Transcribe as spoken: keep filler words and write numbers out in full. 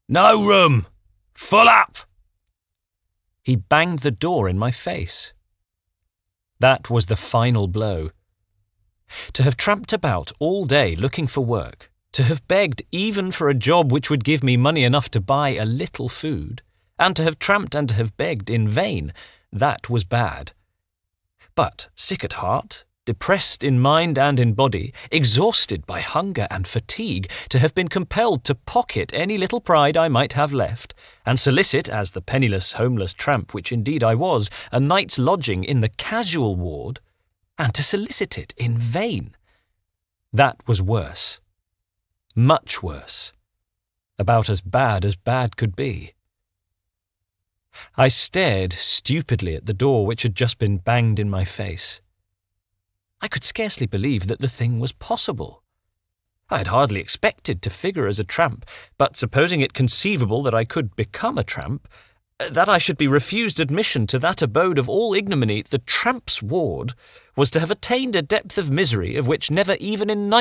No room! Full up! He banged the door in my face. That was the final blow. To have tramped about all day looking for work, to have begged even for a job which would give me money enough to buy a little food, and to have tramped and to have begged in vain, that was bad. But sick at heart, depressed in mind and in body, exhausted by hunger and fatigue, to have been compelled to pocket any little pride I might have left, and solicit, as the penniless, homeless tramp which indeed I was, a night's lodging in the casual ward, and to solicit it in vain. That was worse. Much worse. About as bad as bad could be. I stared stupidly at the door which had just been banged in my face. I could scarcely believe that the thing was possible. I had hardly expected to figure as a tramp, but supposing it conceivable that I could become a tramp, that I should be refused admission to that abode of all ignominy, the tramp's ward, was to have attained a depth of misery of which never even in